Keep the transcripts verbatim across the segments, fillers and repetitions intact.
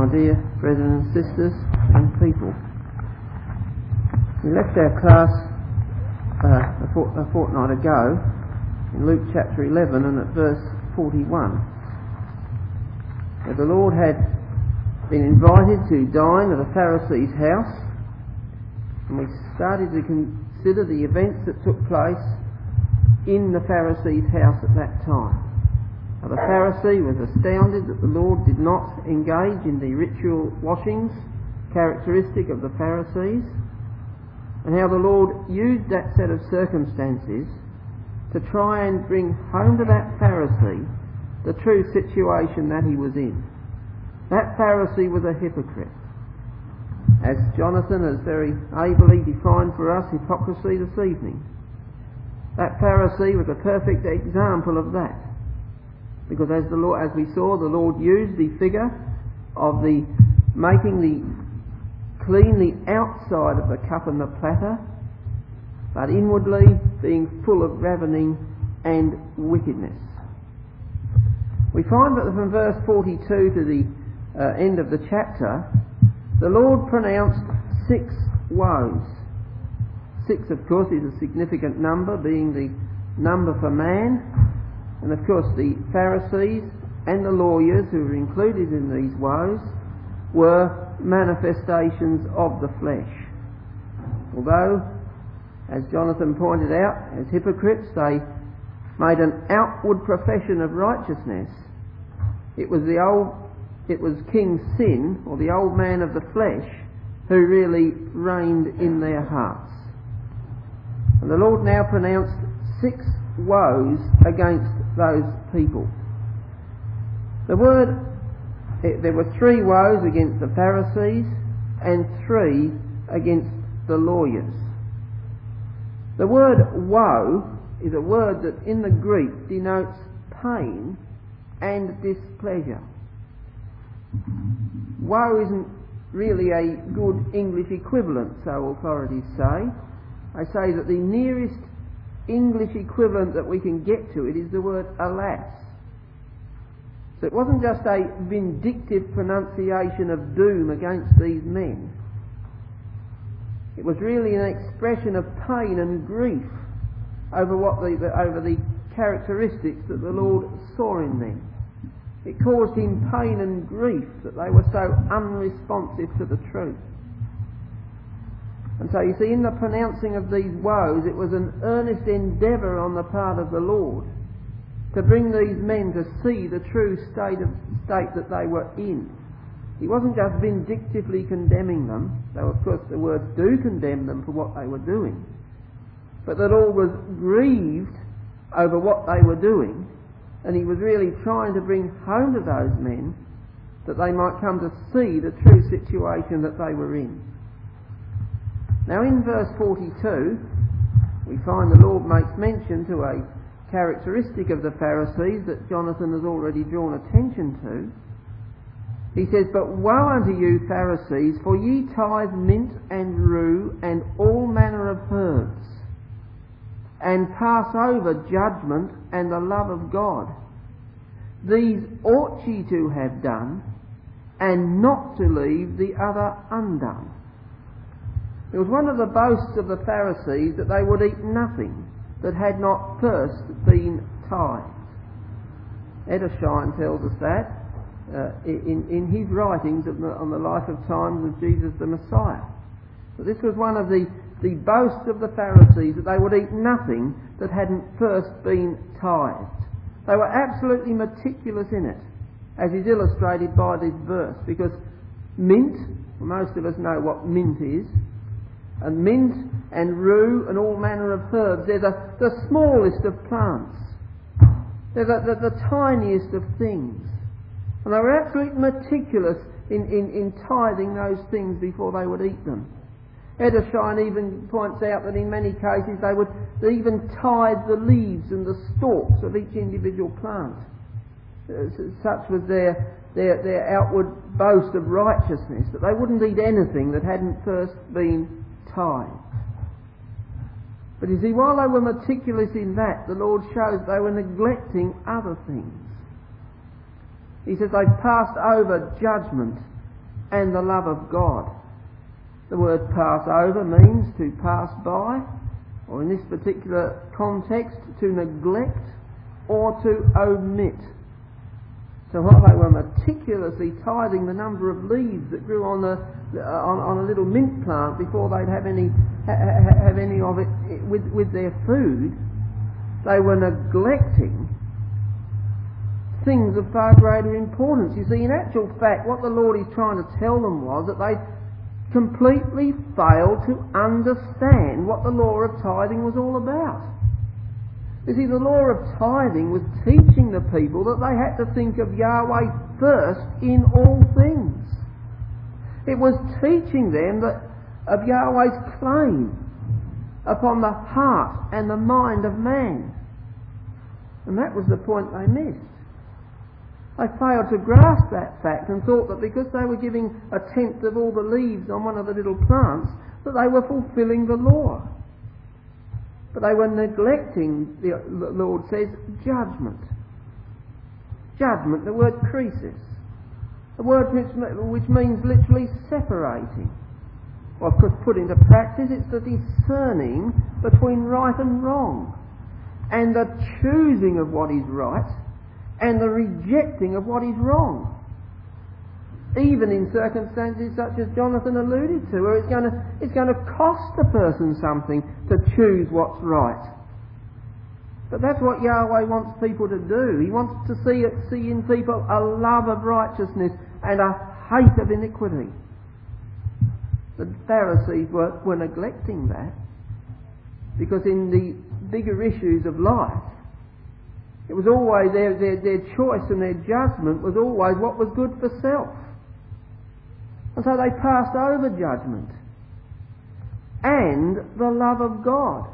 my dear brethren and sisters and people. We left our class uh, a, fort- a fortnight ago in Luke chapter eleven and at verse forty-one, where the Lord had been invited to dine at a Pharisee's house, and we started to consider the events that took place in the Pharisee's house at that time. Now, the Pharisee was astounded that the Lord did not engage in the ritual washings characteristic of the Pharisees, and how the Lord used that set of circumstances to try and bring home to that Pharisee the true situation that he was in. That Pharisee was a hypocrite. As Jonathan has very ably defined for us hypocrisy this evening, that Pharisee was a perfect example of that. Because as the Lord, as we saw, the Lord used the figure of the making the clean the outside of the cup and the platter, but inwardly being full of ravening and wickedness. We find that from verse forty-two to the uh, end of the chapter, the Lord pronounced six woes. Six, of course, is a significant number, being the number for man. And of course the Pharisees and the lawyers who were included in these woes were manifestations of the flesh. Although, as Jonathan pointed out, as hypocrites they made an outward profession of righteousness, it was the old, it was King Sin, or the old man of the flesh, who really reigned in their hearts. And the Lord now pronounced six woes against those people. The word, it, there were three woes against the Pharisees and three against the lawyers. The word woe is a word that in the Greek denotes pain and displeasure. Woe isn't really a good English equivalent, so authorities say. They say that the nearest English equivalent that we can get to it is the word alas. So it wasn't just a vindictive pronunciation of doom against these men. It was really an expression of pain and grief over what the, the over the characteristics that the Lord saw in them. It caused him pain and grief that they were so unresponsive to the truth. And so you see, in the pronouncing of these woes, it was an earnest endeavour on the part of the Lord to bring these men to see the true state of state that they were in. He wasn't just vindictively condemning them, though of course the words do condemn them for what they were doing, but the Lord was grieved over what they were doing, and he was really trying to bring home to those men that they might come to see the true situation that they were in. Now in verse forty-two, we find the Lord makes mention to a characteristic of the Pharisees that Jonathan has already drawn attention to. He says, "But woe unto you, Pharisees, for ye tithe mint and rue and all manner of herbs, and pass over judgment and the love of God. These ought ye to have done, and not to leave the other undone." It was one of the boasts of the Pharisees that they would eat nothing that had not first been tithed. Edersheim tells us that uh, in, in his writings on the, on the life of times of Jesus the Messiah. But this was one of the, the boasts of the Pharisees, that they would eat nothing that hadn't first been tithed. They were absolutely meticulous in it, as is illustrated by this verse, because mint, well, most of us know what mint is, and mint and rue and all manner of herbs, they're the, the smallest of plants. They're the, the, the tiniest of things. And they were absolutely meticulous in, in, in tithing those things before they would eat them. Edersheim even points out that in many cases they would they even tithe the leaves and the stalks of each individual plant. Such was their, their, their outward boast of righteousness, that they wouldn't eat anything that hadn't first been tithed. But you see, while they were meticulous in that, the Lord shows they were neglecting other things. He says they've passed over judgment and the love of God. The word pass over means to pass by, or in this particular context, to neglect or to omit. So while they were meticulously tithing the number of leaves that grew on a on, on a little mint plant before they'd have any ha, have any of it with with their food, they were neglecting things of far greater importance. You see, in actual fact, what the Lord is trying to tell them was that they completely failed to understand what the law of tithing was all about. You see, the law of tithing was teaching the people that they had to think of Yahweh first in all things. It was teaching them that of Yahweh's claim upon the heart and the mind of man. And that was the point they missed. They failed to grasp that fact and thought that because they were giving a tenth of all the leaves on one of the little plants, that they were fulfilling the law. But they were neglecting, the Lord says, judgment. Judgment, the word krisis. A word which, which means literally separating. Well, of course, put into practice, it's the discerning between right and wrong, and the choosing of what is right, and the rejecting of what is wrong. Even in circumstances such as Jonathan alluded to, where it's going to, it's going to cost a person something to choose what's right. But that's what Yahweh wants people to do. He wants to see, see in people a love of righteousness and a hate of iniquity. The Pharisees were, were neglecting that, because in the bigger issues of life, it was always their, their, their choice and their judgment was always what was good for self. And so they passed over judgment and the love of God.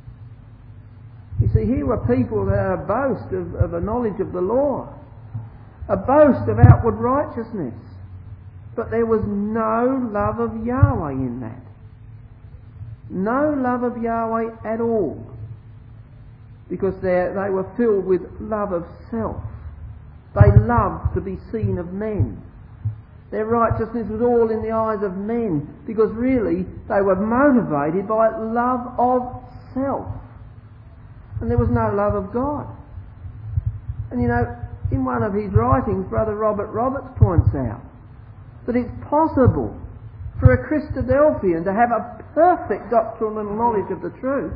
You see, here were people that had a boast of, of a knowledge of the law, a boast of outward righteousness, but there was no love of Yahweh in that. No love of Yahweh at all, because they, they were filled with love of self. They loved to be seen of men. Their righteousness was all in the eyes of men, because really they were motivated by love of self. And there was no love of God. And you know, in one of his writings, Brother Robert Roberts points out that it's possible for a Christadelphian to have a perfect doctrinal knowledge of the truth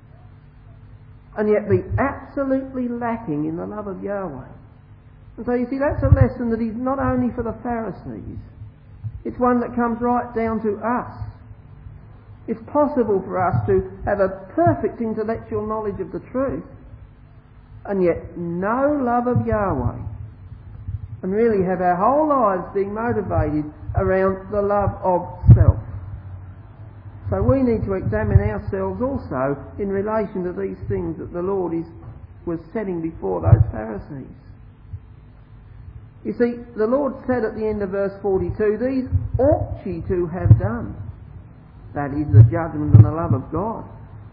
and yet be absolutely lacking in the love of Yahweh. And so you see, that's a lesson that is not only for the Pharisees, it's one that comes right down to us. It's possible for us to have a perfect intellectual knowledge of the truth and yet no love of Yahweh, and really have our whole lives being motivated around the love of self. So we need to examine ourselves also in relation to these things that the Lord is, was setting before those Pharisees. You see, the Lord said at the end of verse forty-two, these ought ye to have done. That is the judgment and the love of God.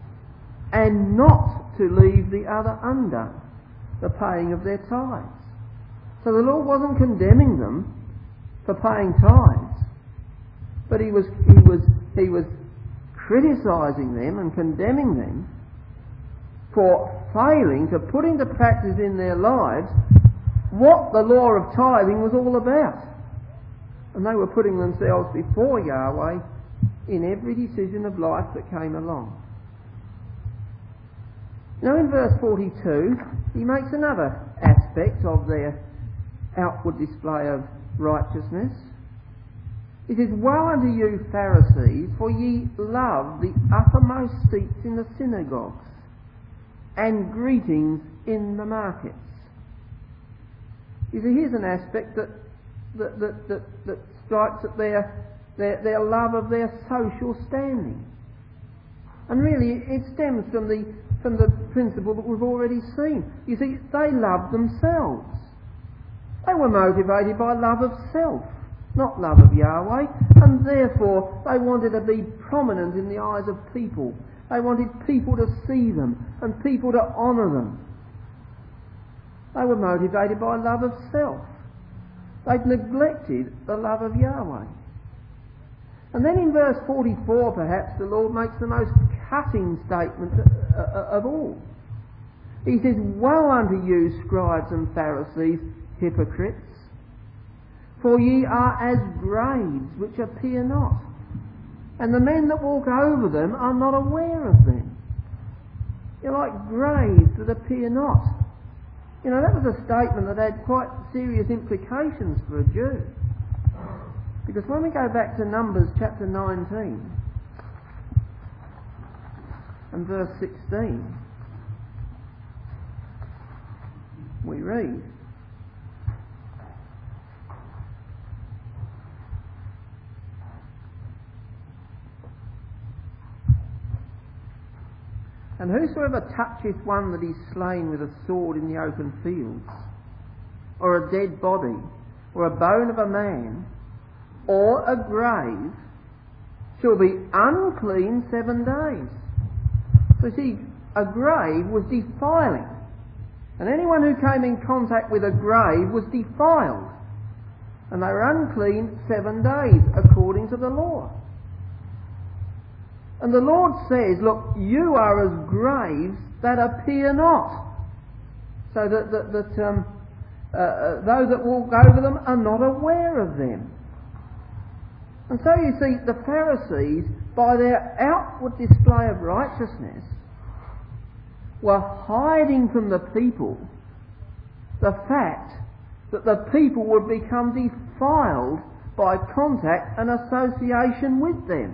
And not to leave the other under the paying of their tithes. So the Lord wasn't condemning them for paying tithes, but he was, he was, he was criticising them and condemning them for failing to put into practice in their lives what the law of tithing was all about. And they were putting themselves before Yahweh in every decision of life that came along. Now in verse forty-two, he makes another aspect of their outward display of righteousness. He says, woe unto you, Pharisees, for ye love the uppermost seats in the synagogues and greetings in the markets. You see, here's an aspect that that, that, that, that strikes at their, their their love of their social standing. And really it stems from the from the principle that we've already seen. You see, they loved themselves. They were motivated by love of self, not love of Yahweh, and therefore they wanted to be prominent in the eyes of people. They wanted people to see them and people to honour them. They were motivated by love of self. They'd neglected the love of Yahweh. And then in verse forty-four, perhaps, the Lord makes the most cutting statement of all. He says, "Woe unto you, scribes and Pharisees, hypocrites! For ye are as graves which appear not, and the men that walk over them are not aware of them." You're like graves that appear not. You know, that was a statement that had quite serious implications for a Jew. Because when we go back to Numbers chapter nineteen and verse sixteen, we read, "And whosoever toucheth one that is slain with a sword in the open fields, or a dead body, or a bone of a man, or a grave, shall be unclean seven days." So you see, a grave was defiling. And anyone who came in contact with a grave was defiled. And they were unclean seven days, according to the law. And the Lord says, look, you are as graves that appear not. So that, that, that um, uh, uh, those that walk over them are not aware of them. And so you see, the Pharisees, by their outward display of righteousness, were hiding from the people the fact that the people would become defiled by contact and association with them.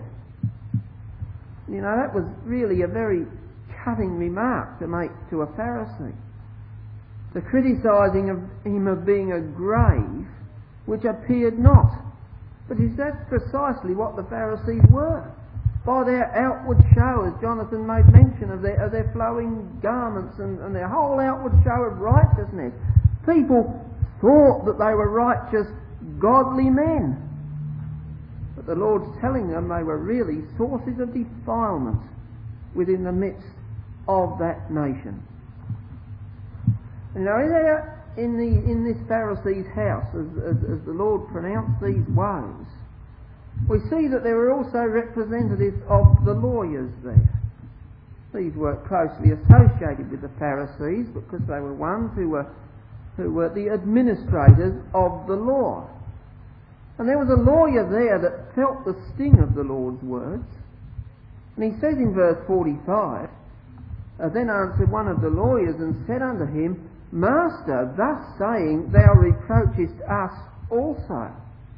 You know, that was really a very cutting remark to make to a Pharisee. The criticising of him of being a grave which appeared not. But that's precisely what the Pharisees were. By their outward show, as Jonathan made mention of their, of their flowing garments and, and their whole outward show of righteousness, people thought that they were righteous, godly men. But the Lord's telling them they were really sources of defilement within the midst of that nation. And now there in the in this Pharisee's house, as, as, as the Lord pronounced these woes, we see that there were also representatives of the lawyers there. These were closely associated with the Pharisees because they were ones who were who were the administrators of the law. And there was a lawyer there that felt the sting of the Lord's words. And he says in verse forty-five, uh, "Then answered one of the lawyers and said unto him, Master, thus saying, thou reproachest us also."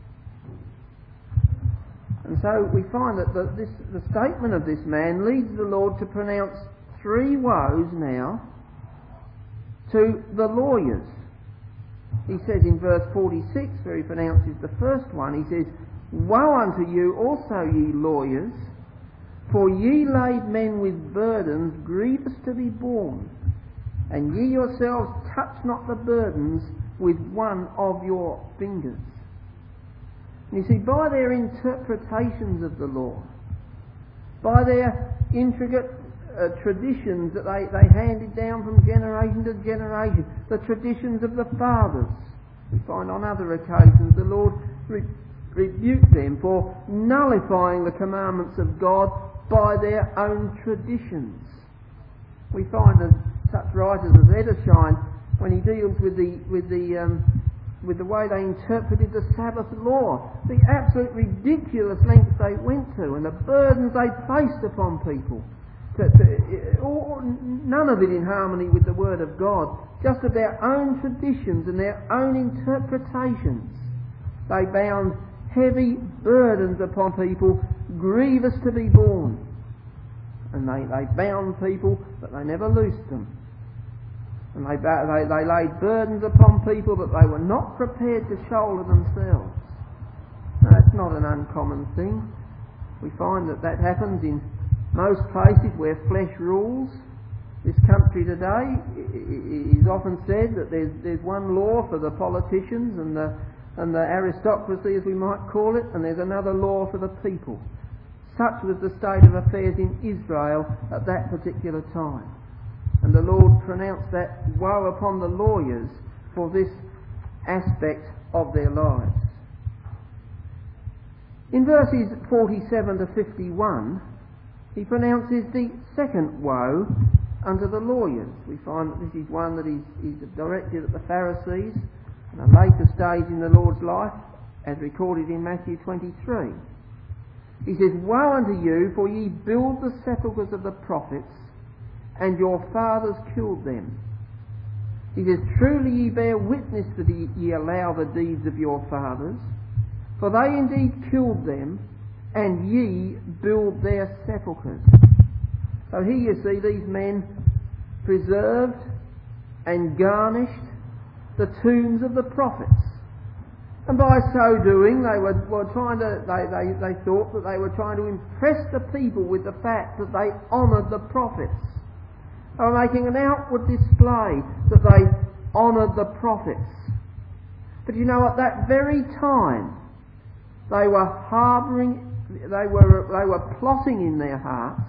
And so we find that the, this, the statement of this man leads the Lord to pronounce three woes now to the lawyers. He says in verse forty-six, where he pronounces the first one, he says, "Woe unto you also, ye lawyers, for ye lade men with burdens grievous to be borne, and ye yourselves touch not the burdens with one of your fingers." And you see, by their interpretations of the law, by their intricate uh, traditions that they, they handed down from generation to generation, the traditions of the fathers, we find on other occasions the Lord re- rebuked them for nullifying the commandments of God by their own traditions. We find that such writers as Edersheim, when he deals with the with the um, with the way they interpreted the Sabbath law, the absolute ridiculous lengths they went to, and the burdens they placed upon people, to, to, or, none of it in harmony with the Word of God, just of their own traditions and their own interpretations. They bound heavy burdens upon people, grievous to be borne. And they, they bound people, but they never loosed them. And they, they, they laid burdens upon people that they were not prepared to shoulder themselves. Now, that's not an uncommon thing. We find that that happens in most places where flesh rules. This country today, it is often said that there's, there's one law for the politicians and the, and the aristocracy, as we might call it, and there's another law for the people. Such was the state of affairs in Israel at that particular time. And the Lord pronounced that woe upon the lawyers for this aspect of their lives. In verses forty-seven to fifty-one, he pronounces the second woe unto the lawyers. We find that this is one that is, is directed at the Pharisees in a later stage in the Lord's life, as recorded in Matthew twenty-three. He says, Woe unto you, for ye build the sepulchres of the prophets, and your fathers killed them. He says, Truly ye bear witness that ye allow the deeds of your fathers, for they indeed killed them, and ye build their sepulchres. So here you see these men preserved and garnished the tombs of the prophets. And by so doing, they were, were trying to, they, they, they thought that they were trying to impress the people with the fact that they honoured the prophets. They were making an outward display that they honoured the prophets. But you know, at that very time, they were harbouring, they were, they were plotting in their hearts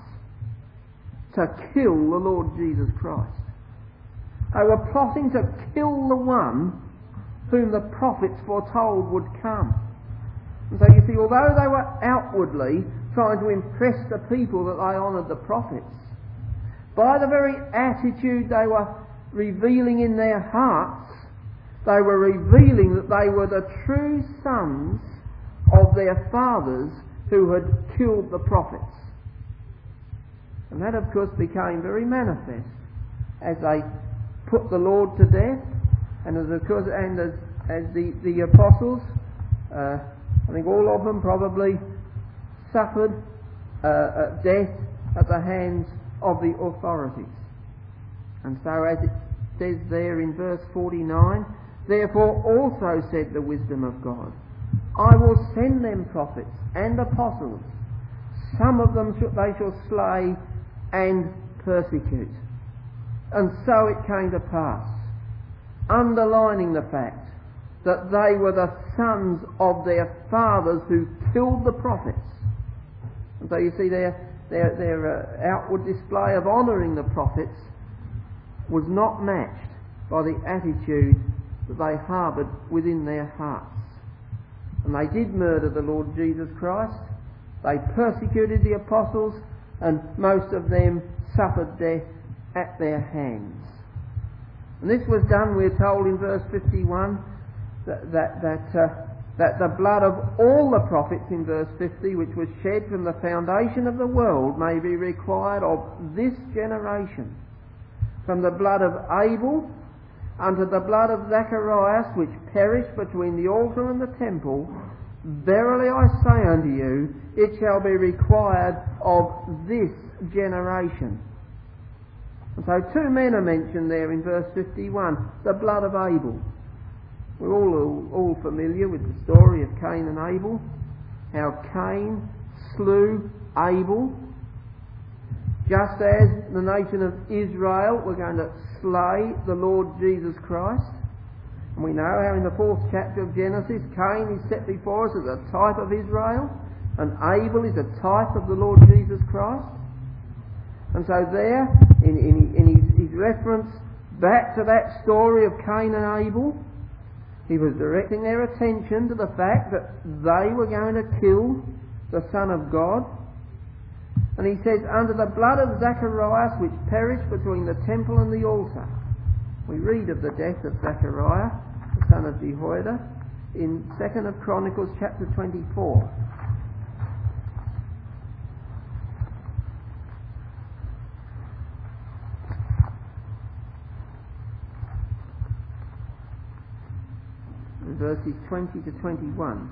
to kill the Lord Jesus Christ. They were plotting to kill the one whom the prophets foretold would come. And so you see, although they were outwardly trying to impress the people that they honoured the prophets, by the very attitude they were revealing in their hearts, they were revealing that they were the true sons of their fathers who had killed the prophets. And that, of course, became very manifest as they put the Lord to death, and as of course, and as, as the, the apostles, uh, I think all of them probably suffered uh, uh, death at the hands of the authorities. And so, as it says there in verse forty-nine, Therefore also said the wisdom of God, I will send them prophets and apostles. Some of them sh- they shall slay and persecute. And so it came to pass, underlining the fact that they were the sons of their fathers who killed the prophets. And so you see their, their, their uh, outward display of honouring the prophets was not matched by the attitude that they harboured within their hearts. And they did murder the Lord Jesus Christ, they persecuted the apostles, and most of them suffered death at their hands. And this was done, we're told in verse fifty-one, that that that, uh, that the blood of all the prophets in verse fifty, which was shed from the foundation of the world, may be required of this generation. From the blood of Abel unto the blood of Zacharias, which perished between the altar and the temple, verily I say unto you, it shall be required of this generation. And so two men are mentioned there in verse fifty-one, the blood of Abel. We're all, all, all familiar with the story of Cain and Abel, how Cain slew Abel, just as the nation of Israel were going to slay the Lord Jesus Christ. And we know how in the fourth chapter of Genesis, Cain is set before us as a type of Israel, and Abel is a type of the Lord Jesus Christ. And so there, in, in, in his, his reference back to that story of Cain and Abel, he was directing their attention to the fact that they were going to kill the Son of God. And he says, under the blood of Zacharias, which perished between the temple and the altar. We read of the death of Zachariah, the son of Jehoiada, in Second of Chronicles chapter twenty-four. Verses twenty to twenty-one,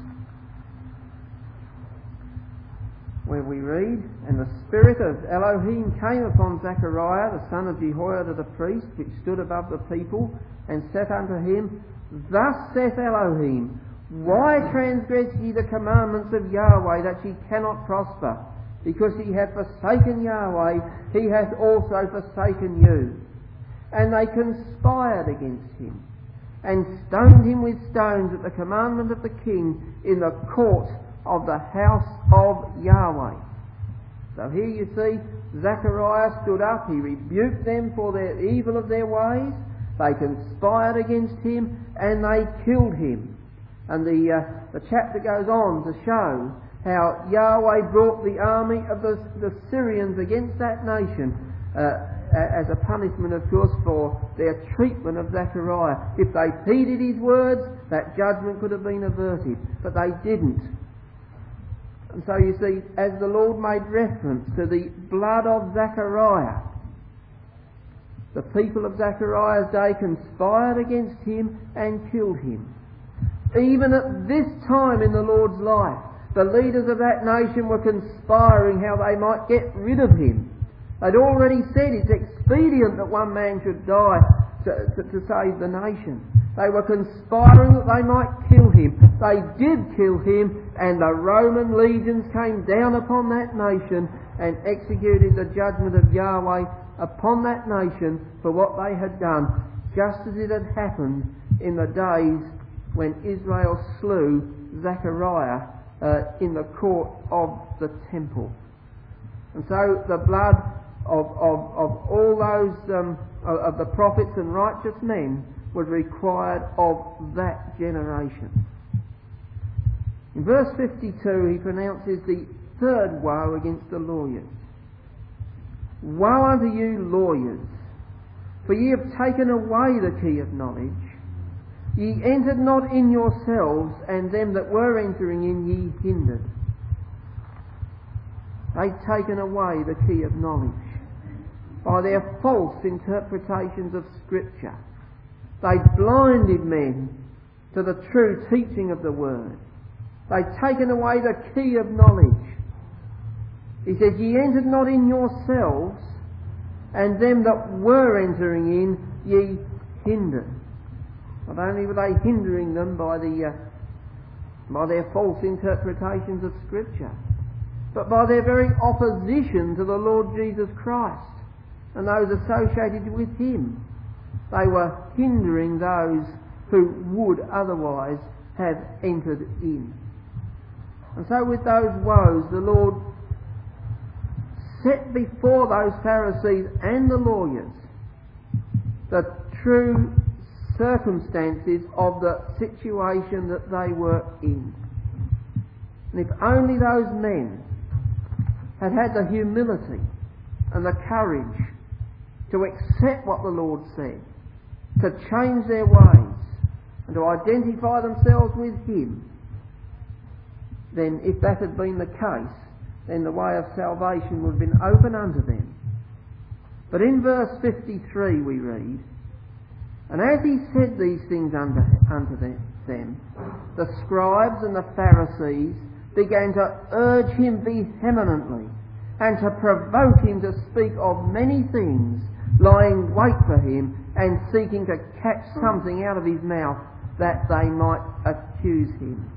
where we read, And the Spirit of Elohim came upon Zechariah, the son of Jehoiada the priest, which stood above the people, and said unto him, Thus saith Elohim, Why transgress ye the commandments of Yahweh, that ye cannot prosper? Because ye have forsaken Yahweh, he hath also forsaken you. And they conspired against him, and stoned him with stones at the commandment of the king in the court of the house of Yahweh. So here you see, Zachariah stood up, he rebuked them for their evil of their ways, they conspired against him, and they killed him. And the, uh, the chapter goes on to show how Yahweh brought the army of the, the Syrians against that nation uh, as a punishment, of course, for their treatment of Zechariah. If they heeded his words, that judgment could have been averted, but they didn't. And so you see, as the Lord made reference to the blood of Zechariah, the people of Zechariah's day conspired against him and killed him. Even at this time in the Lord's life, the leaders of that nation were conspiring how they might get rid of him. They'd already said it's expedient that one man should die to, to, to save the nation. They were conspiring that they might kill him. They did kill him, and the Roman legions came down upon that nation and executed the judgment of Yahweh upon that nation for what they had done, just as it had happened in the days when Israel slew Zechariah uh, in the court of the temple. And so the blood of, of, of all those um, of the prophets and righteous men was required of that generation. In verse fifty-two he pronounces the third woe against the lawyers. Woe unto you, lawyers, for ye have taken away the key of knowledge. Ye entered not in yourselves, and them that were entering in ye hindered. They'd taken away the key of knowledge by their false interpretations of Scripture. They'd blinded men to the true teaching of the Word. They'd taken away the key of knowledge. He says, ye entered not in yourselves, and them that were entering in ye hindered. Not only were they hindering them by the uh, by their false interpretations of Scripture, but by their very opposition to the Lord Jesus Christ and those associated with him. They were hindering those who would otherwise have entered in. And so with those woes, the Lord set before those Pharisees and the lawyers the true circumstances of the situation that they were in. And if only those men had had the humility and the courage to accept what the Lord said, to change their ways and to identify themselves with him, then if that had been the case, then the way of salvation would have been open unto them. But in verse fifty-three we read, and as he said these things unto, unto them, the scribes and the Pharisees began to urge him vehemently and to provoke him to speak of many things, lying wait for him and seeking to catch something out of his mouth that they might accuse him.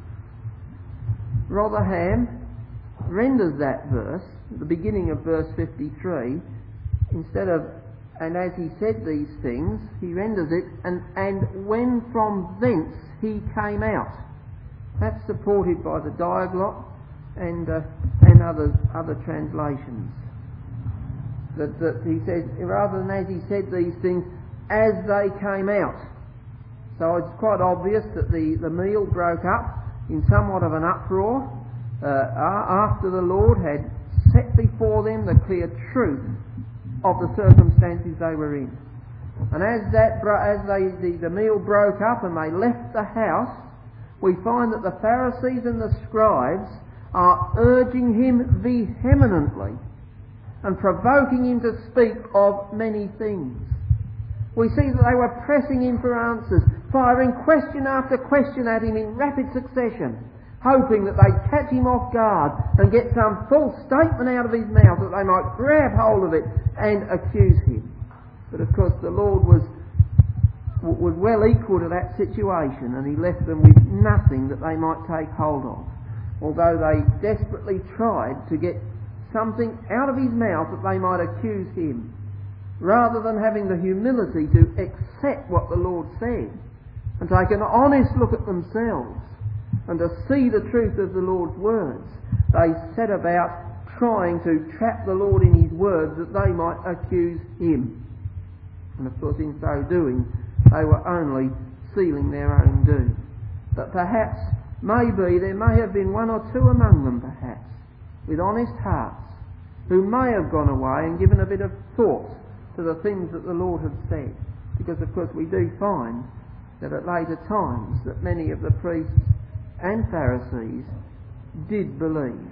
Rotherham renders that verse, the beginning of verse fifty-three, instead of and as he said these things, he renders it, and, and when from thence he came out. That's supported by the Diaglott and uh, and other other translations. That, that he says, rather than as he said these things, as they came out. So it's quite obvious that the, the meal broke up in somewhat of an uproar uh, after the Lord had set before them the clear truth of the circumstances they were in. And as that as they the, the meal broke up and they left the house, we find that the Pharisees and the scribes are urging him vehemently and provoking him to speak of many things. We see that they were pressing him for answers, firing question after question at him in rapid succession, hoping that they'd catch him off guard and get some false statement out of his mouth that they might grab hold of it and accuse him. But of course the Lord was was well equal to that situation, and he left them with nothing that they might take hold of, although they desperately tried to get something out of his mouth that they might accuse him, rather than having the humility to accept what the Lord said and take an honest look at themselves and to see the truth of the Lord's words. They set about trying to trap the Lord in his words that they might accuse him. And of course in so doing they were only sealing their own doom. But perhaps, maybe, there may have been one or two among them, perhaps, with honest hearts, who may have gone away and given a bit of thought to the things that the Lord had said. Because, of course, we do find that at later times that many of the priests and Pharisees did believe.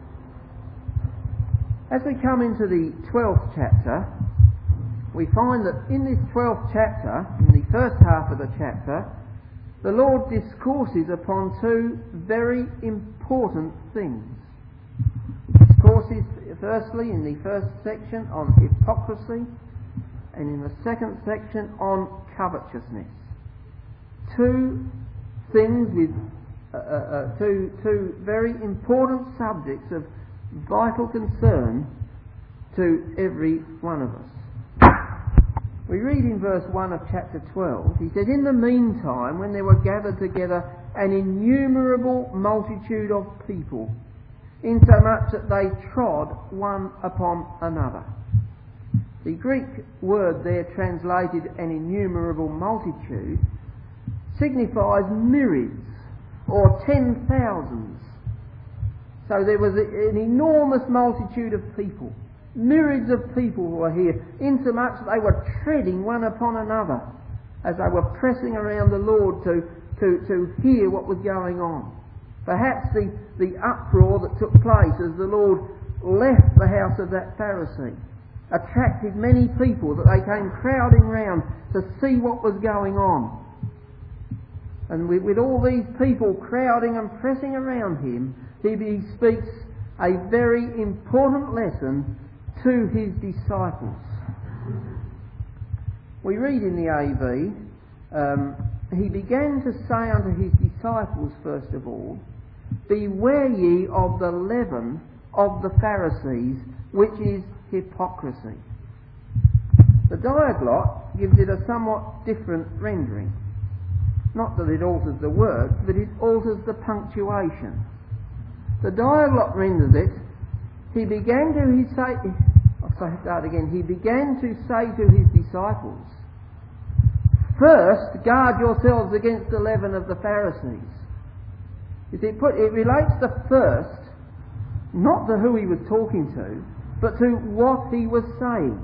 As we come into the twelfth chapter, we find that in this twelfth chapter, in the first half of the chapter, the Lord discourses upon two very important things. He discourses firstly in the first section on hypocrisy, and in the second section on covetousness. Two things with uh, uh, two, two very important subjects of vital concern to every one of us. We read in verse one of chapter twelve, he says, "In the meantime, when there were gathered together an innumerable multitude of people, insomuch that they trod one upon another." The Greek word there translated an innumerable multitude signifies myriads or ten thousands. So there was an enormous multitude of people, myriads of people who were here, insomuch that they were treading one upon another as they were pressing around the Lord to, to, to hear what was going on. Perhaps the, the uproar that took place as the Lord left the house of that Pharisee attracted many people, that they came crowding round to see what was going on. And with, with all these people crowding and pressing around him, he, he speaks a very important lesson to his disciples. We read in the A V, um, he began to say unto his disciples, first of all, "Beware ye of the leaven of the Pharisees, which is hypocrisy." The Diaglott gives it a somewhat different rendering. Not that it alters the words, but it alters the punctuation. The Diaglott renders it, he began to he say, I'll say that again, he began to say to his disciples, "First, guard yourselves against the leaven of the Pharisees." You see, it, put, it relates the first, not to who he was talking to, but to what he was saying.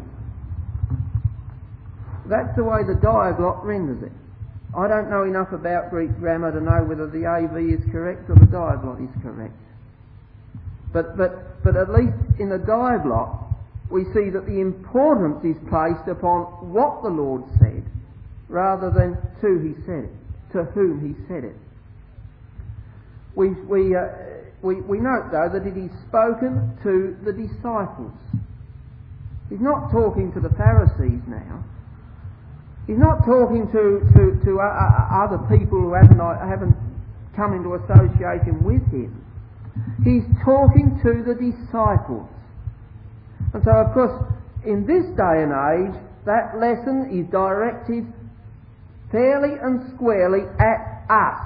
That's the way the Diaglott renders it. I don't know enough about Greek grammar to know whether the A V is correct or the Diaglott is correct. But, but, but at least in the Diaglott, we see that the importance is placed upon what the Lord said, rather than to he said it, to whom he said it. We, we, uh, we, we note, though, that it is spoken to the disciples. He's not talking to the Pharisees now. He's not talking to, to, to uh, other people who haven't, haven't come into association with him. He's talking to the disciples. And so, of course, in this day and age, that lesson is directed fairly and squarely at us.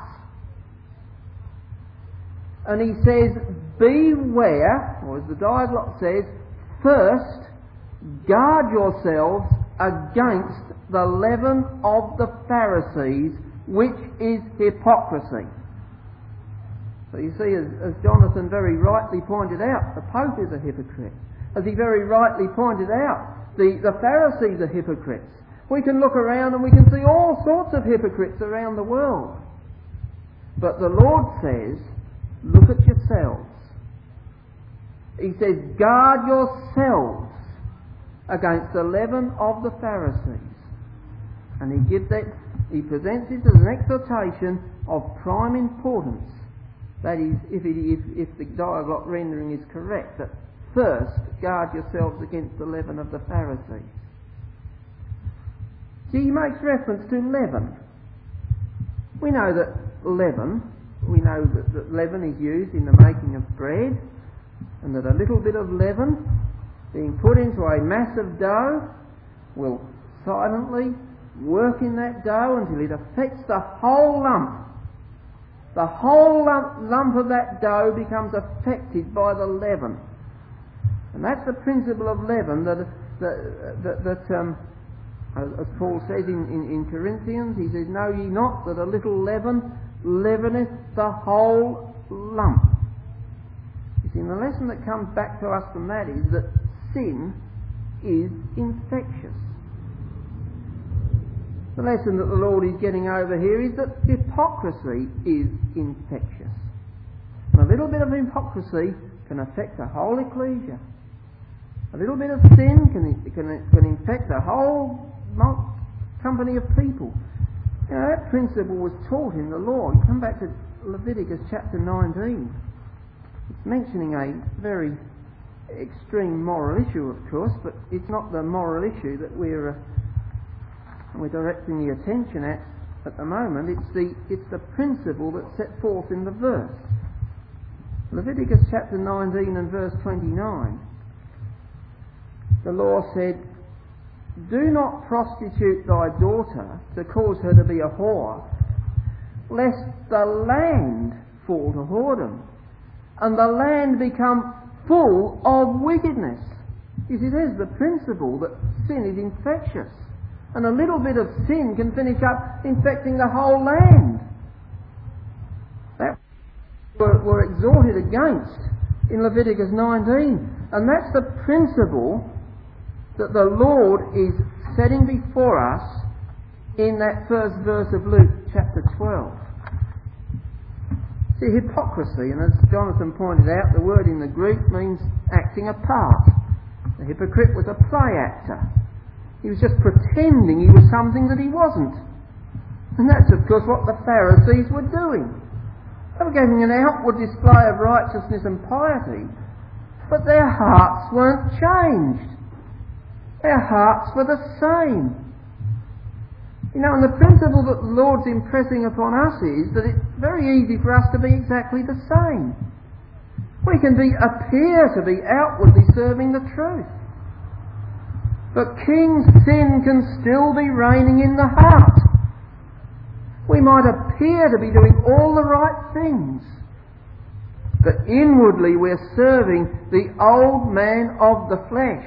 And he says, beware, or as the Diaglott says, first, guard yourselves against the leaven of the Pharisees, which is hypocrisy. So you see, as, as Jonathan very rightly pointed out, the Pope is a hypocrite. As he very rightly pointed out, the, the Pharisees are hypocrites. We can look around and we can see all sorts of hypocrites around the world. But the Lord says, look at yourselves. He says, guard yourselves against the leaven of the Pharisees. And he gives that, he presents it as an exhortation of prime importance. That is, if, it, if, if the Diaglott rendering is correct, that first guard yourselves against the leaven of the Pharisees. See, he makes reference to leaven. We know that leaven, we know that, that leaven is used in the making of bread, and that a little bit of leaven being put into a mass of dough will silently work in that dough until it affects the whole lump. The whole lump, lump of that dough becomes affected by the leaven. And that's the principle of leaven that, that, that, that um, as Paul says in, in, in Corinthians, he says, know ye not that a little leaven leaveneth the whole lump. You see, and the lesson that comes back to us from that is that sin is infectious. The lesson that the Lord is getting over here is that hypocrisy is infectious. And a little bit of hypocrisy can affect a whole ecclesia. A little bit of sin can, can, can infect a whole company of people. You know, that principle was taught in the law. You come back to Leviticus chapter nineteen. It's mentioning a very extreme moral issue, of course, but it's not the moral issue that we're uh, we're directing the attention at at the moment. It's the it's the principle that's set forth in the verse. Leviticus chapter nineteen and verse twenty-nine. The law said, "Do not prostitute thy daughter to cause her to be a whore, lest the land fall to whoredom, and the land become full of wickedness." You see, there's the principle that sin is infectious, and a little bit of sin can finish up infecting the whole land. That we're, we're exhorted against in Leviticus nineteen, and that's the principle that the Lord is setting before us in that first verse of Luke chapter twelve. See, hypocrisy, and as Jonathan pointed out, the word in the Greek means acting a part. The hypocrite was a play actor. He was just pretending he was something that he wasn't. And that's of course what the Pharisees were doing. They were giving an outward display of righteousness and piety, but their hearts weren't changed. Their hearts were the same. You know, and the principle that the Lord's impressing upon us is that it's very easy for us to be exactly the same. We can be appear to be outwardly serving the truth, but King sin can still be reigning in the heart. We might appear to be doing all the right things, but inwardly we're serving the old man of the flesh.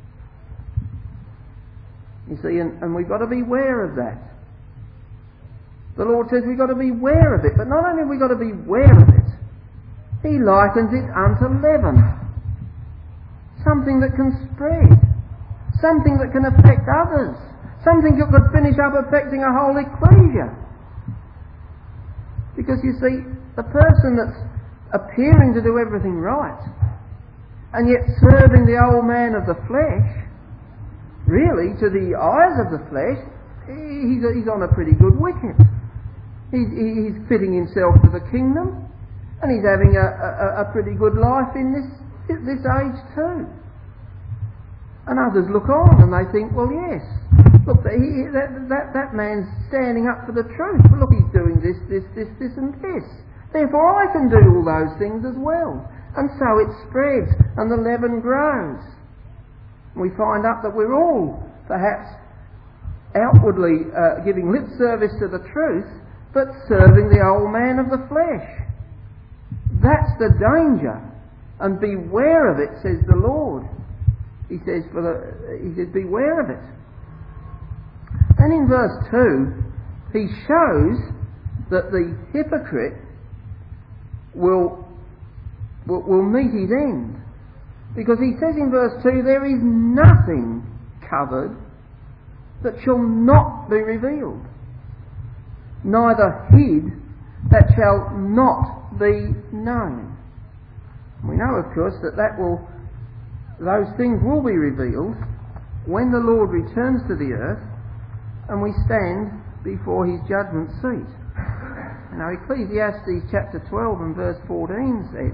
You see, and, and we've got to beware of that. The Lord says we've got to beware of it, but not only have we got to beware of it, He likens it unto leaven. Something that can spread. Something that can affect others. Something that could finish up affecting a whole ecclesia. Because you see, the person that's appearing to do everything right, and yet serving the old man of the flesh, really, to the eyes of the flesh, he's, he's on a pretty good wicket. He's, he's fitting himself for the kingdom, and he's having a, a, a pretty good life in this, this age too. And others look on and they think, well, yes, look, he, that, that, that man's standing up for the truth. Well, look, he's doing this, this, this, this and this. Therefore I can do all those things as well. And so it spreads and the leaven grows. We find out that we're all perhaps outwardly uh, giving lip service to the truth, but serving the old man of the flesh. That's the danger, and beware of it, says the Lord. He says, for the, he says, beware of it. And in verse two, he shows that the hypocrite will will, will meet his end. Because he says in verse two, there is nothing covered that shall not be revealed, neither hid that shall not be known. We know, of course, that, that will, those things will be revealed when the Lord returns to the earth and we stand before his judgment seat. Now, Ecclesiastes chapter twelve and verse fourteen says,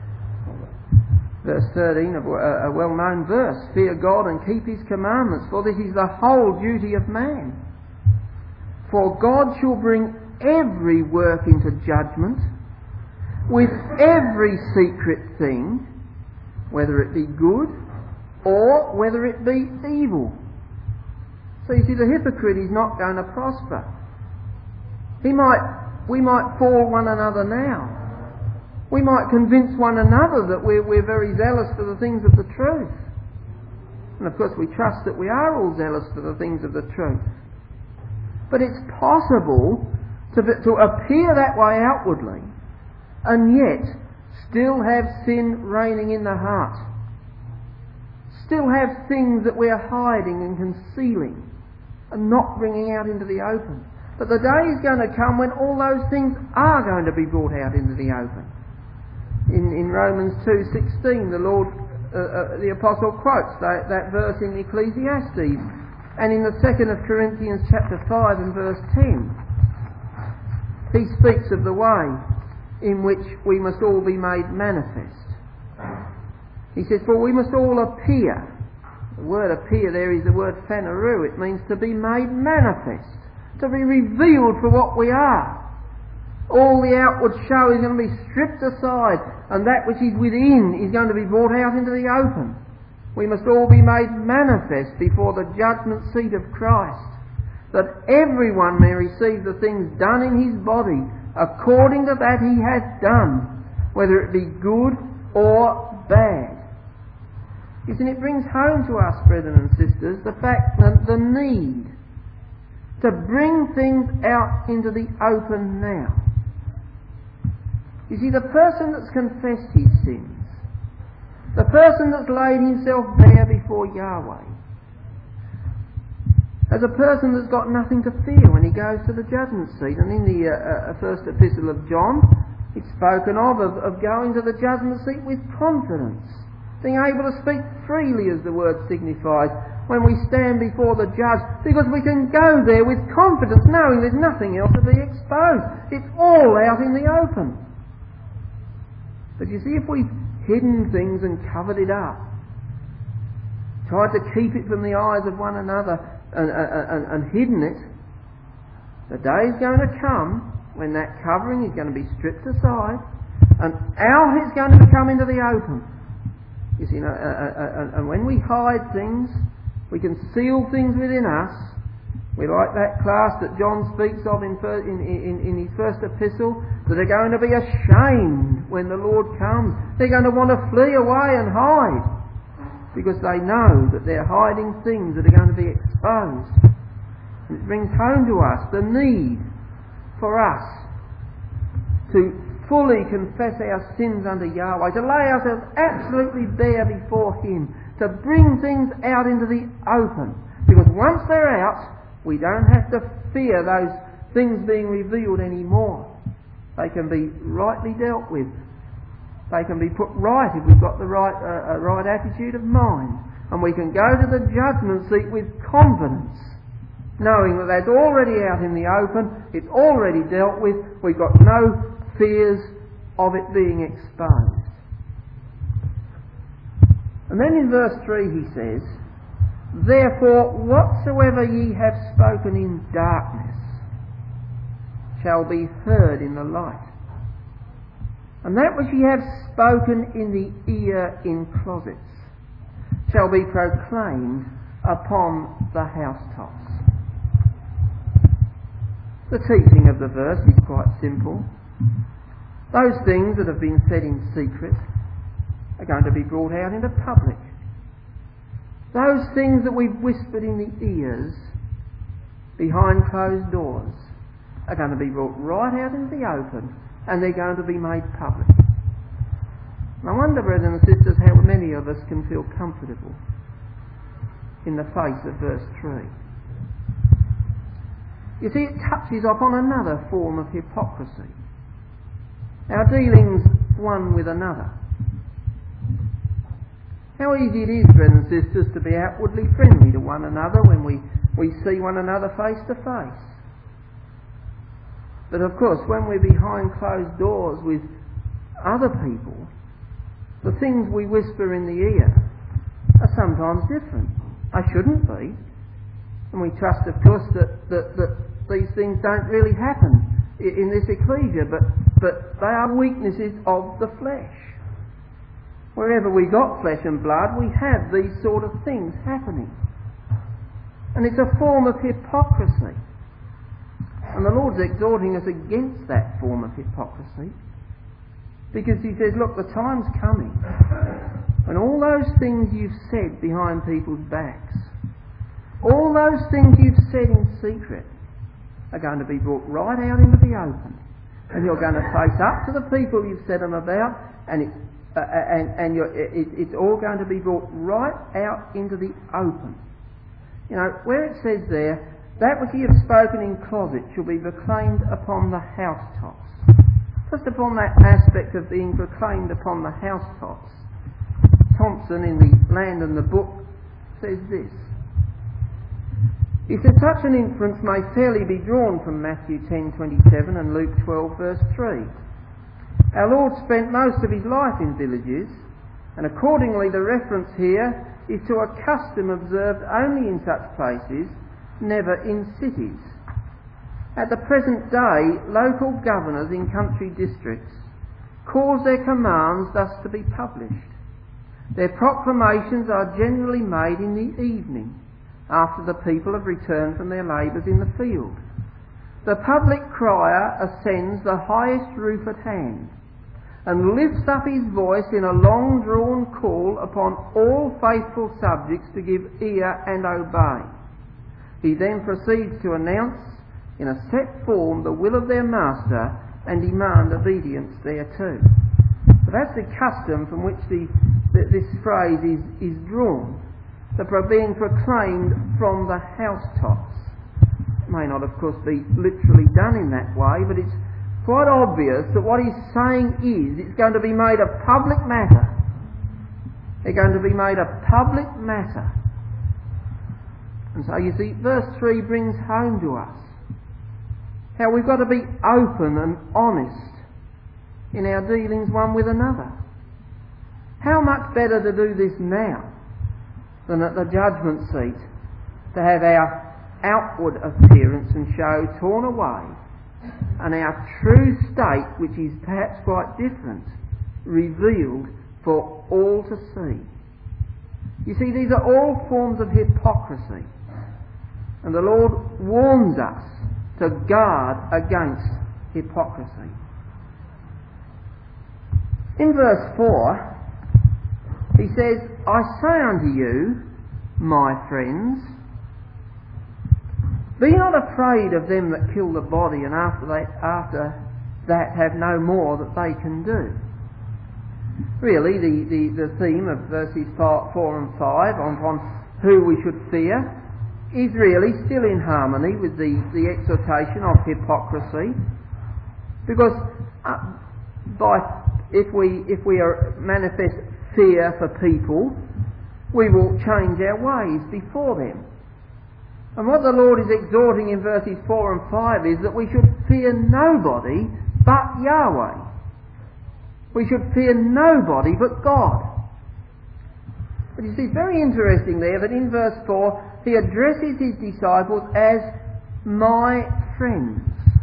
verse thirteen, a, a well-known verse, fear God and keep his commandments, for this is the whole duty of man. For God shall bring every work into judgment, with every secret thing, whether it be good or whether it be evil. So you see, the hypocrite is not going to prosper. He might, we might fall one another now. We might convince one another that we're, we're very zealous for the things of the truth. And of course we trust that we are all zealous for the things of the truth. But it's possible to, to appear that way outwardly, and yet still have sin reigning in the heart. Still have things that we're hiding and concealing and not bringing out into the open. But the day is going to come when all those things are going to be brought out into the open. In, in Romans two sixteen, the Lord, uh, uh, the Apostle quotes that, that verse in Ecclesiastes, and in the second of Corinthians chapter five and verse ten, he speaks of the way in which we must all be made manifest. He says, for we must all appear. The word appear there is the word phaneru. It means to be made manifest, to be revealed for what we are. All the outward show is going to be stripped aside, and that which is within is going to be brought out into the open. We must all be made manifest before the judgment seat of Christ, that everyone may receive the things done in his body according to that he hath done, whether it be good or bad. You see, it brings home to us, brethren and sisters, the fact that the need to bring things out into the open now. You see, the person that's confessed his sins, the person that's laid himself bare before Yahweh, as a person that's got nothing to fear when he goes to the judgment seat. And in the uh, uh, first epistle of John, it's spoken of, of of going to the judgment seat with confidence, being able to speak freely, as the word signifies, when we stand before the judge, because we can go there with confidence, knowing there's nothing else to be exposed. It's all out in the open. But you see, if we've hidden things and covered it up, tried to keep it from the eyes of one another, and, and, and hidden it, the day is going to come when that covering is going to be stripped aside, and out it's going to come into the open. You see, uh, uh, uh, and when we hide things, we conceal things within us. We like that class that John speaks of in, in, in, in his first epistle, that are going to be ashamed when the Lord comes. They're going to want to flee away and hide, because they know that they're hiding things that are going to be exposed. And it brings home to us the need for us to fully confess our sins unto Yahweh, to lay ourselves absolutely bare before Him, to bring things out into the open. Because once they're out, we don't have to fear those things being revealed anymore. They can be rightly dealt with. They can be put right if we've got the right, uh, uh, right attitude of mind. And we can go to the judgment seat with confidence, knowing that that's already out in the open, it's already dealt with, we've got no fears of it being exposed. And then in verse three he says, therefore whatsoever ye have spoken in darkness shall be heard in the light. And that which ye have spoken in the ear in closets shall be proclaimed upon the housetops. The teaching of the verse is quite simple. Those things that have been said in secret are going to be brought out into public. Those things that we've whispered in the ears behind closed doors are going to be brought right out into the open, and they're going to be made public. I wonder, brethren and sisters, how many of us can feel comfortable in the face of verse three. You see, it touches upon another form of hypocrisy. Our dealings one with another. How easy it is, brethren and sisters, to be outwardly friendly to one another when we, we see one another face to face. But of course, when we're behind closed doors with other people, the things we whisper in the ear are sometimes different. They shouldn't be. And we trust, of course, that, that, that these things don't really happen in this ecclesia, but, but they are weaknesses of the flesh. Wherever we got flesh and blood, we have these sort of things happening. And it's a form of hypocrisy. And the Lord's exhorting us against that form of hypocrisy, because He says, look, the time's coming when all those things you've said behind people's backs, all those things you've said in secret, are going to be brought right out into the open. And you're going to face up to the people you've set them about, and it's, uh, and, and you're, it, it's all going to be brought right out into the open. You know, where it says there, that which ye have spoken in closet shall be proclaimed upon the housetops. Just upon that aspect of being proclaimed upon the housetops, Thompson in the Land and the Book says this. He says, such an inference may fairly be drawn from Matthew ten twenty-seven and Luke twelve verse three. Our Lord spent most of his life in villages, and accordingly the reference here is to a custom observed only in such places, never in cities. At the present day, local governors in country districts cause their commands thus to be published. Their proclamations are generally made in the evening, after the people have returned from their labours in the field. The public crier ascends the highest roof at hand, and lifts up his voice in a long-drawn call upon all faithful subjects to give ear and obey. He then proceeds to announce in a set form the will of their master and demand obedience thereto. So that's the custom from which the, the, this phrase is, is drawn. The being proclaimed from the housetops. It may not, of course, be literally done in that way, but it's quite obvious that what he's saying is it's going to be made a public matter. They're going to be made a public matter. And so you see, verse three brings home to us how we've got to be open and honest in our dealings one with another. How much better to do this now than at the judgment seat, to have our outward appearance and show torn away, and our true state, which is perhaps quite different, revealed for all to see. You see, these are all forms of hypocrisy, and the Lord warns us to guard against hypocrisy. In verse four, he says, I say unto you, my friends, be not afraid of them that kill the body, and after that, after that have no more that they can do. Really, the, the, the theme of verses four and five on, on who we should fear is really still in harmony with the, the exhortation of hypocrisy, because uh, by if we if we are manifest fear for people, we will change our ways before them. And what the Lord is exhorting in verses four and five is that we should fear nobody but Yahweh. We should fear nobody but God. But you see, very interesting there that in verse four he addresses his disciples as my friends.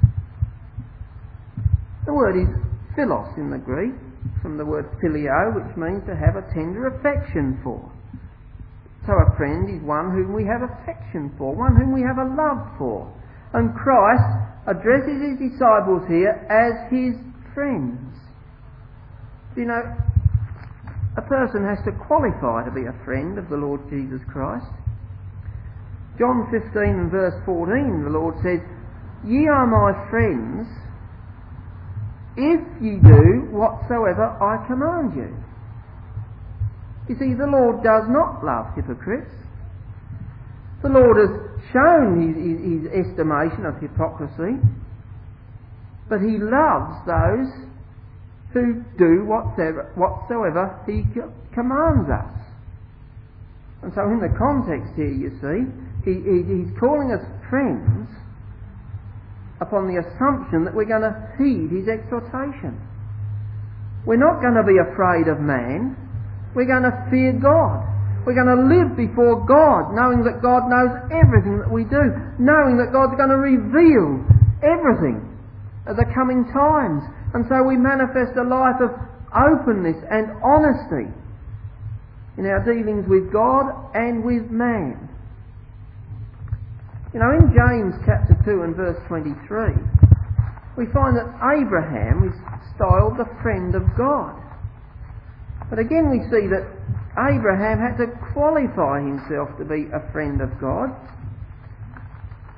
The word is philos in the Greek, from the word phileo, which means to have a tender affection for. So a friend is one whom we have affection for, one whom we have a love for. And Christ addresses his disciples here as his friends. You know, a person has to qualify to be a friend of the Lord Jesus Christ. John fifteen and verse fourteen, the Lord says, Ye are my friends, if ye do whatsoever I command you. You see, the Lord does not love hypocrites. The Lord has shown his, his, his estimation of hypocrisy, but he loves those who do whatsoever, whatsoever he commands us. And so in the context here, you see, he, he, he's calling us friends upon the assumption that we're going to heed his exhortation. We're not going to be afraid of man. We're going to fear God. We're going to live before God, knowing that God knows everything that we do, knowing that God's going to reveal everything at the coming times. And so we manifest a life of openness and honesty in our dealings with God and with man. You know, in James chapter two and verse twenty-three, we find that Abraham is styled the friend of God. But again we see that Abraham had to qualify himself to be a friend of God.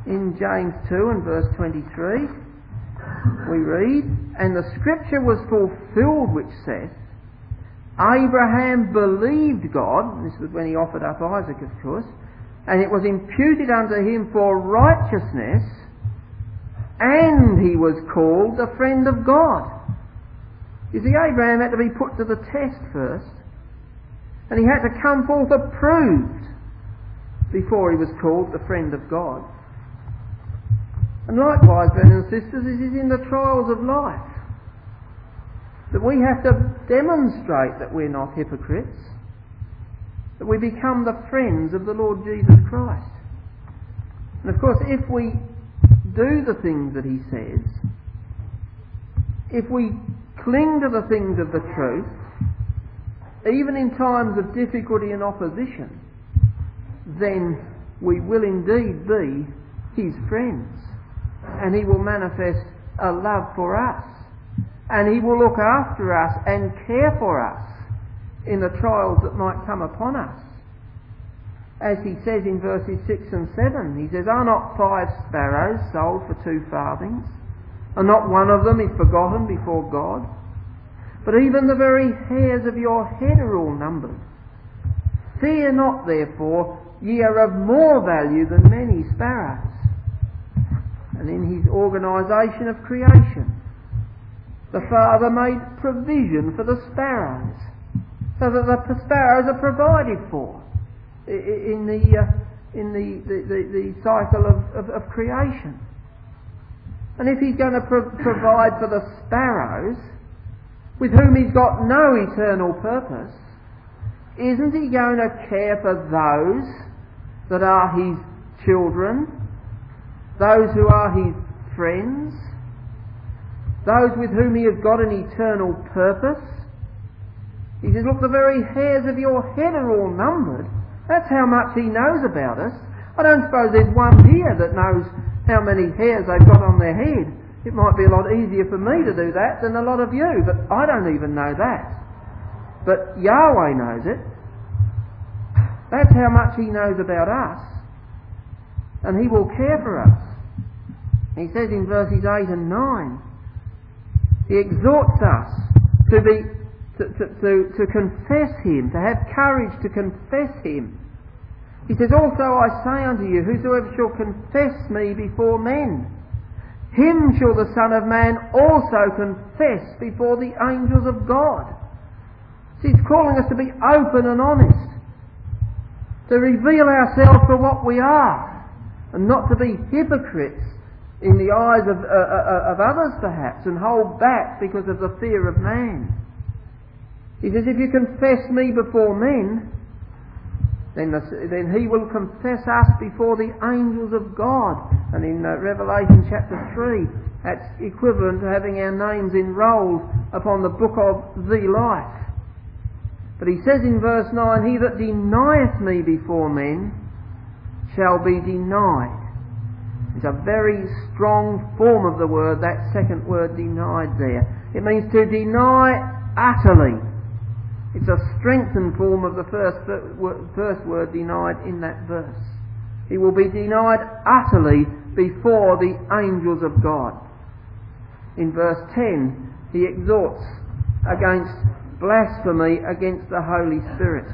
In James two and verse twenty-three, we read, "And the scripture was fulfilled which saith, Abraham believed God," this was when he offered up Isaac, of course, "and it was imputed unto him for righteousness, and he was called the friend of God." You see, Abraham had to be put to the test first, and he had to come forth approved before he was called the friend of God. And likewise, brothers and sisters, it is in the trials of life that we have to demonstrate that we're not hypocrites, that we become the friends of the Lord Jesus Christ. And of course, if we do the things that he says, if we cling to the things of the truth, even in times of difficulty and opposition, then we will indeed be his friends, and he will manifest a love for us, and he will look after us and care for us in the trials that might come upon us. As he says in verses six and seven, he says, "Are not five sparrows sold for two farthings, and not one of them is forgotten before God? But even the very hairs of your head are all numbered. Fear not, therefore, ye are of more value than many sparrows." And in his organisation of creation, the Father made provision for the sparrows, so that the sparrows are provided for in the uh, in the, the, the, the cycle of, of, of creation. And if he's going to pro- provide for the sparrows, with whom he's got no eternal purpose, isn't he going to care for those that are his children, those who are his friends, those with whom he has got an eternal purpose? He says, "Look, the very hairs of your head are all numbered." That's how much he knows about us. I don't suppose there's one here that knows how many hairs they've got on their head. It might be a lot easier for me to do that than a lot of you, but I don't even know that. But Yahweh knows it. That's how much he knows about us. And he will care for us. He says in verses eight and nine, he exhorts us to be to, to, to, to confess him, to have courage to confess him. He says, "Also I say unto you, whosoever shall confess me before men, him shall the Son of Man also confess before the angels of God." So he's calling us to be open and honest, to reveal ourselves for what we are, and not to be hypocrites in the eyes of, uh, uh, of others perhaps, and hold back because of the fear of man. He says, "If you confess me before men, then, the, then he will confess us before the angels of God." And in uh, Revelation chapter three, that's equivalent to having our names enrolled upon the book of the life. But he says in verse nine, "He that denieth me before men shall be denied." It's a very strong form of the word, that second word, denied there. It means to deny utterly. It's a strengthened form of the first, first word, denied, in that verse. He will be denied utterly before the angels of God. In verse ten, he exhorts against blasphemy against the Holy Spirit.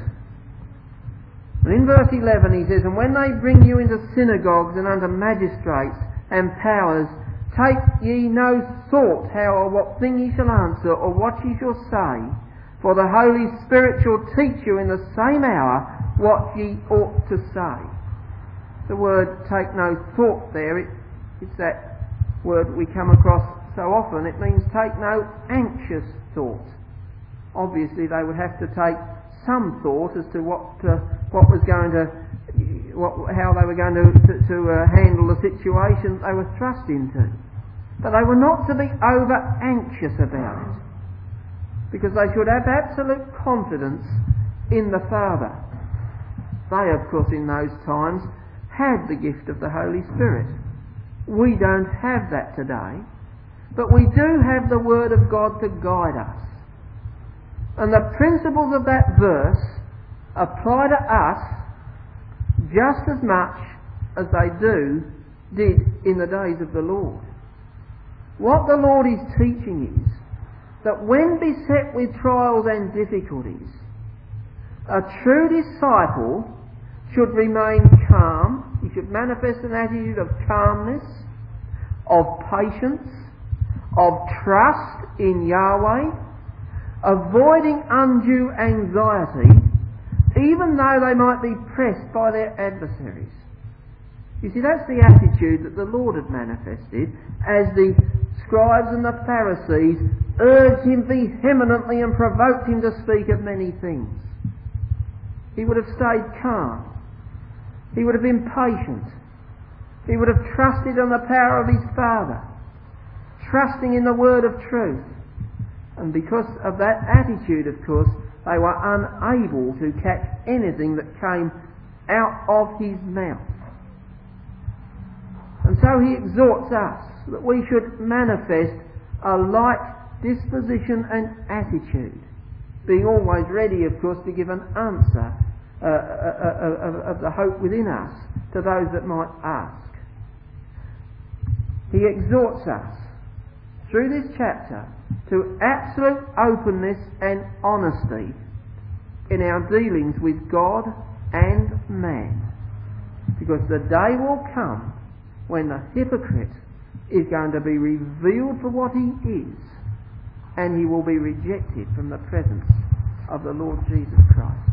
And in verse eleven he says, "And when they bring you into synagogues and unto magistrates and powers, take ye no thought how or what thing ye shall answer, or what ye shall say, for the Holy Spirit shall teach you in the same hour what ye ought to say." The word "take no thought" there, it, it's that word we come across so often. It means take no anxious thought. Obviously they would have to take some thought as to what uh, what was going to, what, how they were going to, to, to uh, handle the situation they were thrust into. But they were not to be over anxious about it, because they should have absolute confidence in the Father. They, of course, in those times had the gift of the Holy Spirit. We don't have that today, but we do have the Word of God to guide us. And the principles of that verse apply to us just as much as they do did in the days of the Lord. What the Lord is teaching is that when beset with trials and difficulties, a true disciple should remain calm. He should manifest an attitude of calmness, of patience, of trust in Yahweh, avoiding undue anxiety, even though they might be pressed by their adversaries. You see, that's the attitude that the Lord had manifested as the scribes and the Pharisees urged him vehemently and provoked him to speak of many things. He would have stayed calm. He would have been patient. He would have trusted in the power of his Father, trusting in the word of truth. And because of that attitude, of course, they were unable to catch anything that came out of his mouth. And so he exhorts us that we should manifest a like disposition and attitude, being always ready, of course, to give an answer uh, uh, uh, of the hope within us to those that might ask. He exhorts us through this chapter to absolute openness and honesty in our dealings with God and man, because the day will come when the hypocrite is going to be revealed for what he is, and he will be rejected from the presence of the Lord Jesus Christ.